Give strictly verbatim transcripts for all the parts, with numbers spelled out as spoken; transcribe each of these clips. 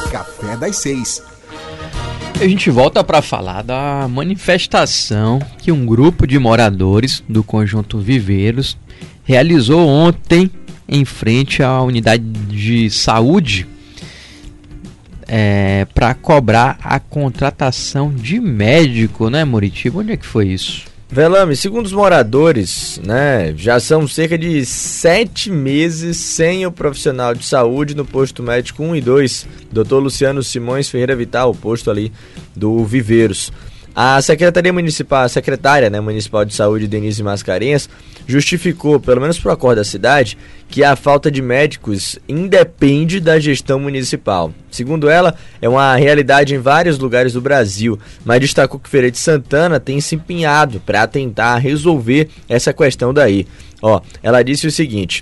Café das Seis. A gente volta para falar da manifestação que um grupo de moradores do conjunto Viveiros realizou ontem em frente à unidade de saúde é, para cobrar a contratação de médico, né, Muritiba? Onde é que foi isso? Velame, segundo os moradores, né, já são cerca de sete meses sem o profissional de saúde no posto médico um e dois, doutor Luciano Simões Ferreira Vital, o posto ali do Viveiros. A Secretaria Municipal, a secretária né, municipal de saúde, Denise Mascarenhas, justificou, pelo menos para o acordo da cidade, que a falta de médicos independe da gestão municipal. Segundo ela, é uma realidade em vários lugares do Brasil, mas destacou que Feira de Santana tem se empenhado para tentar resolver essa questão daí. Ó, ela disse o seguinte: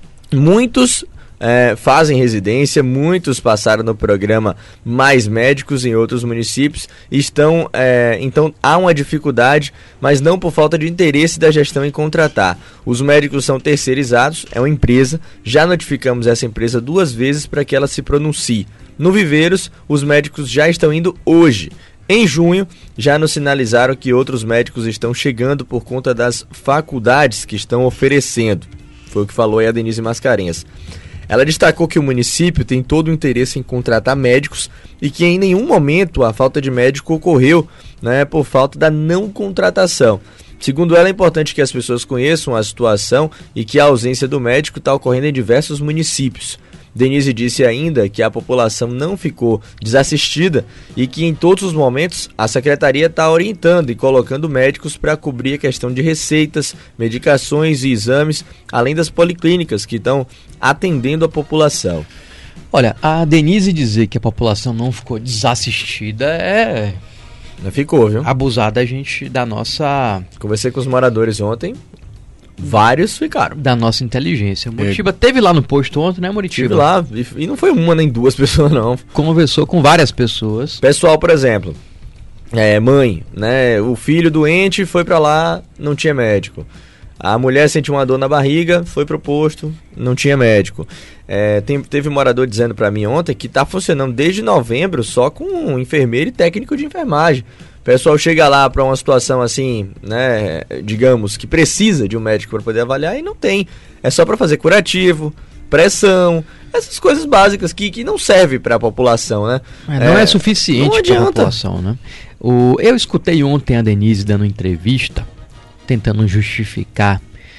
muitos É, fazem residência, muitos passaram no programa Mais Médicos em outros municípios, estão, é, então há uma dificuldade, mas não por falta de interesse da gestão em contratar. Os médicos são terceirizados, é uma empresa, já notificamos essa empresa duas vezes para que ela se pronuncie. No Viveiros, os médicos já estão indo hoje. Em junho, já nos sinalizaram que outros médicos estão chegando por conta das faculdades que estão oferecendo. Foi o que falou aí a Denise Mascarenhas. Ela destacou que o município tem todo o interesse em contratar médicos e que em nenhum momento a falta de médico ocorreu, né, por falta da não contratação. Segundo ela, é importante que as pessoas conheçam a situação e que a ausência do médico está ocorrendo em diversos municípios. Denise disse ainda que a população não ficou desassistida e que em todos os momentos a secretaria está orientando e colocando médicos para cobrir a questão de receitas, medicações e exames, além das policlínicas que estão atendendo a população. Olha, a Denise dizer que a população não ficou desassistida é... Não ficou, viu? Abusar da gente, da nossa... Conversei com os moradores ontem. Vários ficaram. Da nossa inteligência. Muritiba é. teve lá no posto ontem, né, Muritiba? Tive lá, e não foi uma nem duas pessoas, não. Conversou com várias pessoas. Pessoal, por exemplo, é, mãe, né, o filho doente foi pra lá, não tinha médico. A mulher sentiu uma dor na barriga, foi pro posto, não tinha médico. É, tem, teve um morador dizendo pra mim ontem que tá funcionando desde novembro só com um enfermeiro e técnico de enfermagem. O pessoal chega lá para uma situação assim, né, digamos, que precisa de um médico para poder avaliar e não tem. É só para fazer curativo, pressão, essas coisas básicas que, que não servem para a população, né? É, não é, é suficiente para a população, né? O, eu escutei ontem a Denise dando entrevista, tentando justificar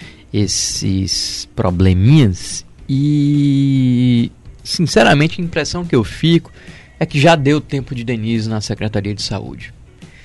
esses probleminhas e, sinceramente, a impressão que eu fico é que já deu tempo de Denise na Secretaria de Saúde.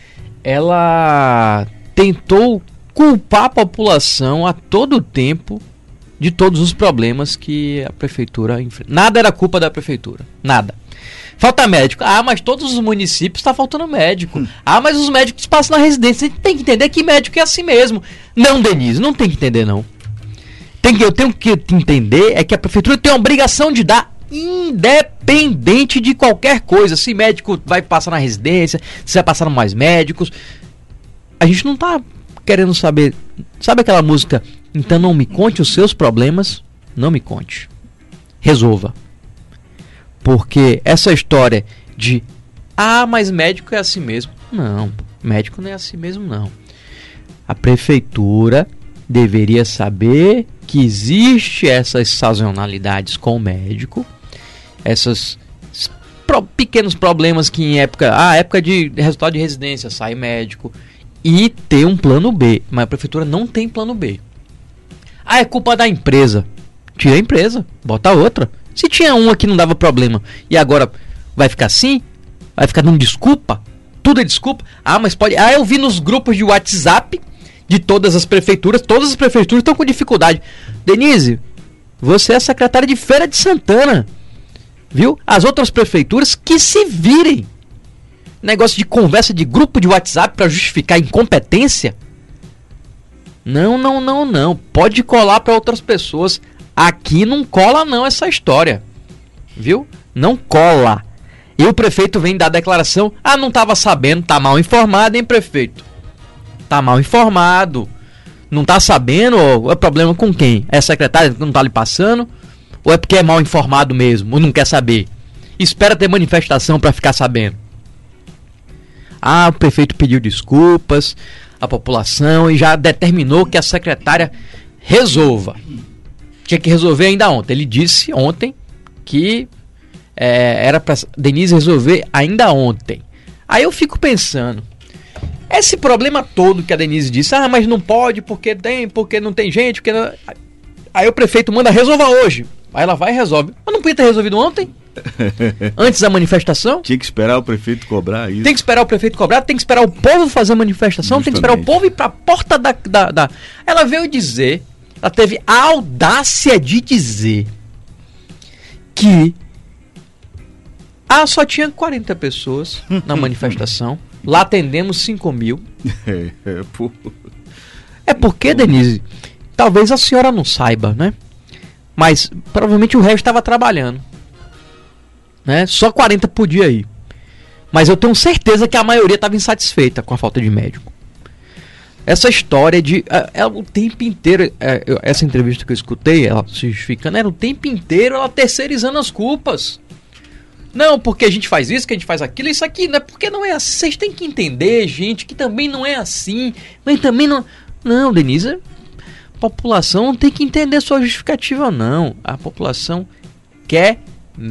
Ela tentou culpar a população a todo tempo de todos os problemas que a prefeitura enfrenta. Nada era culpa da prefeitura, nada. Falta médico. Ah, mas todos os municípios estão faltando médico. Hum. Ah, mas os médicos passam na residência. Você tem que entender que médico é assim mesmo. Não, Denise, não tem que entender, não. Tem que, eu tenho que entender é que a prefeitura tem a obrigação de dar independente de qualquer coisa. Se médico vai passar na residência, se vai passar mais médicos. A gente não tá querendo saber. Sabe aquela música? Então não me conte os seus problemas, não me conte. Resolva. Porque essa história de ah, mas médico é assim mesmo. Não, médico não é assim mesmo, não. A prefeitura deveria saber que existe essas sazonalidades com o médico, essas pro, pequenos problemas que em época, ah, época de resultado de residência, sai médico, e ter um plano B. Mas a prefeitura não tem plano B. Ah, é culpa da empresa. Tira a empresa, bota outra. Se tinha uma que não dava problema e agora vai ficar assim, vai ficar dando desculpa, tudo é desculpa. Ah, mas pode. Ah, eu vi nos grupos de WhatsApp de todas as prefeituras, todas as prefeituras estão com dificuldade. Denise, você é secretária de Feira de Santana, viu? As outras prefeituras que se virem. Negócio de conversa de grupo de WhatsApp para justificar incompetência. Não, não, não, não. Pode colar para outras pessoas. Aqui não cola não essa história, viu? Não cola. E o prefeito vem dar declaração, ah, não estava sabendo, tá mal informado, hein, prefeito? Tá mal informado, não tá sabendo, ou é problema com quem? É a secretária que não tá lhe passando? Ou é porque é mal informado mesmo, ou não quer saber? espera ter manifestação para ficar sabendo. Ah, o prefeito pediu desculpas à população e já determinou que a secretária resolva. Tinha que resolver ainda ontem. Ele disse ontem que é, era para Denise resolver ainda ontem. Aí eu fico pensando, esse problema todo que a Denise disse, ah, mas não pode, porque tem, porque não tem gente, porque não... Aí o prefeito manda, resolva hoje. Aí ela vai e resolve. Mas não podia ter resolvido ontem? Antes da manifestação? Tinha que esperar o prefeito cobrar isso. Tem que esperar o prefeito cobrar, tem que esperar o povo fazer a manifestação, Justamente. Tem que esperar o povo ir pra porta da, da, da... Ela veio dizer, ela teve a audácia de dizer que ah, só tinha quarenta pessoas na manifestação. Lá atendemos cinco mil. É, é, pô. É porque, Denise, talvez a senhora não saiba, né? Mas provavelmente o resto estava trabalhando. Né? Só quarenta podia ir. Mas eu tenho certeza que a maioria estava insatisfeita com a falta de médico. Essa história de... É, é, o tempo inteiro... É, eu, essa entrevista que eu escutei, ela se justificando, era o tempo inteiro ela terceirizando as culpas. Não, porque a gente faz isso, que a gente faz aquilo, isso aqui, né? Porque não é assim. Vocês têm que entender, gente, que também não é assim. Mas também não... Não, Denise, a população não tem que entender sua justificativa, não. A população quer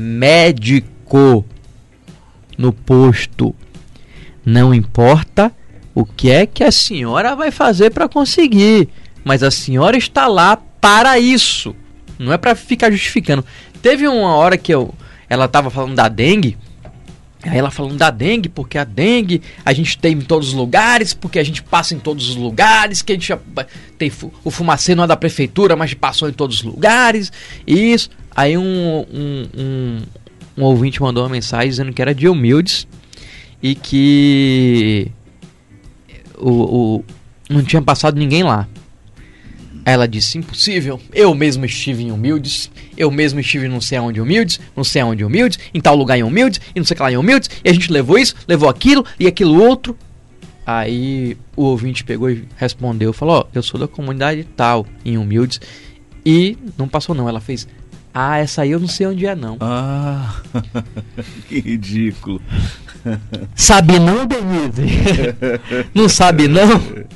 médico no posto. Não importa o que é que a senhora vai fazer para conseguir. Mas a senhora está lá para isso. Não é para ficar justificando. Teve uma hora que eu... Ela estava falando da dengue. Aí ela falando da dengue, porque a dengue a gente tem em todos os lugares, porque a gente passa em todos os lugares, que a gente já tem o fumacê não é da prefeitura, mas passou em todos os lugares. Isso. Aí um, um, um, um ouvinte mandou uma mensagem dizendo que era de Humildes e que o, o, não tinha passado ninguém lá. Aí ela disse, impossível, eu mesmo estive em Humildes, eu mesmo estive não sei aonde Humildes, não sei aonde Humildes, em tal lugar em Humildes, e não sei o que lá em Humildes, e a gente levou isso, levou aquilo, e aquilo outro. Aí o ouvinte pegou e respondeu, falou, ó, eu sou da comunidade tal, em Humildes, e não passou não, ela fez, ah, essa aí eu não sei onde é não. Ah, que ridículo. Sabe não, Denise? Não sabe não?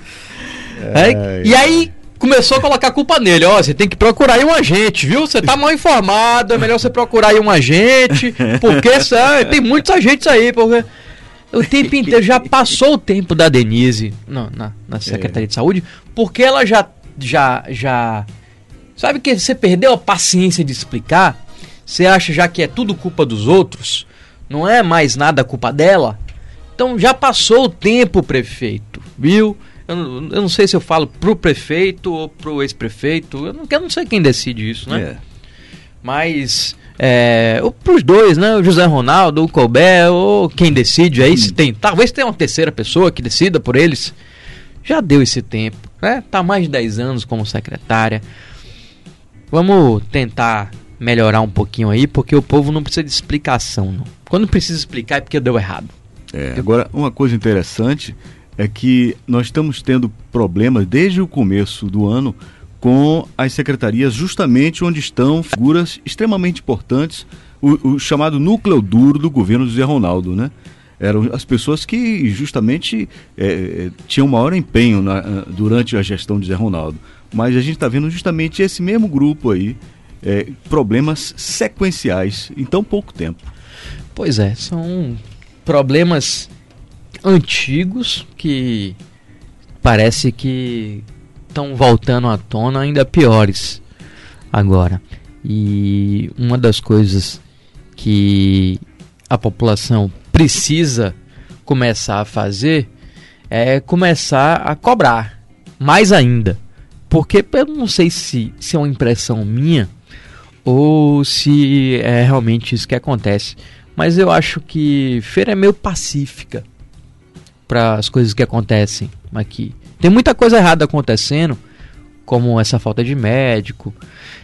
É, e aí... Começou a colocar a culpa nele, ó, você tem que procurar aí um agente, viu? Você tá mal informado, é melhor você procurar aí um agente, porque sabe, tem muitos agentes aí, porque o tempo inteiro, já passou o tempo da Denise não, na, na Secretaria é. de Saúde, porque ela já, já, já, sabe que você perdeu a paciência de explicar, você acha já que é tudo culpa dos outros, não é mais nada culpa dela, então já passou o tempo, prefeito, viu? Eu não, eu não sei se eu falo pro prefeito ou pro ex-prefeito. Eu não, eu não sei quem decide isso, né? É. Mas é, pros dois, né? O José Ronaldo, o Colbert, ou quem decide aí, hum. se tem. Talvez tenha uma terceira pessoa que decida por eles. Já deu esse tempo, né? Tá mais de dez anos como secretária. Vamos tentar melhorar um pouquinho aí, porque o povo não precisa de explicação, não. Quando precisa explicar é porque deu errado. É, agora, uma coisa interessante é que nós estamos tendo problemas desde o começo do ano com as secretarias, justamente onde estão figuras extremamente importantes, o, o chamado núcleo duro do governo do Zé Ronaldo, né? Eram as pessoas que justamente é, tinham maior empenho na, durante a gestão de Zé Ronaldo. Mas a gente está vendo justamente esse mesmo grupo aí, é, problemas sequenciais em tão pouco tempo. Pois é, são problemas antigos que parece que estão voltando à tona, ainda piores agora. E uma das coisas que a população precisa começar a fazer é começar a cobrar mais ainda, porque eu não sei se, se é uma impressão minha ou se é realmente isso que acontece, mas eu acho que feira é meio pacífica para as coisas que acontecem aqui. Tem muita coisa errada acontecendo, como essa falta de médico,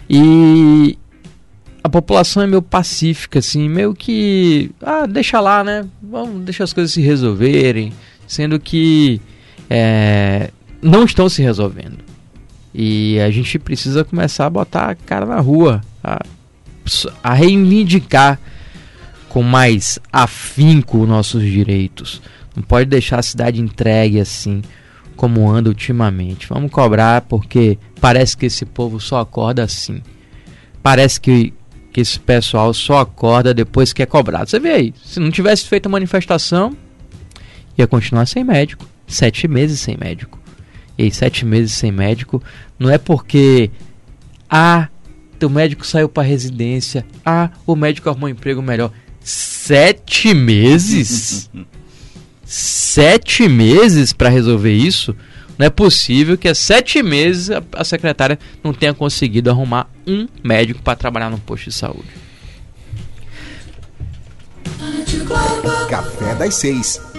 e a população é meio pacífica, assim, meio que, ah, deixa lá, né, vamos deixar as coisas se resolverem, sendo que é, não estão se resolvendo. E a gente precisa começar a botar a cara na rua, a, a reivindicar com mais afinco os nossos direitos. Não pode deixar a cidade entregue assim como anda ultimamente. Vamos cobrar, porque parece que esse povo só acorda assim. Parece que, que esse pessoal só acorda depois que é cobrado. Você vê aí, se não tivesse feito a manifestação, ia continuar sem médico. Sete meses sem médico. E aí, sete meses sem médico não é porque ah, o médico saiu para residência, ah, o médico arrumou um emprego melhor. Sete meses? Sete meses para resolver isso? Não é possível que há sete meses a, a secretária não tenha conseguido arrumar um médico para trabalhar no posto de saúde. Café das Seis.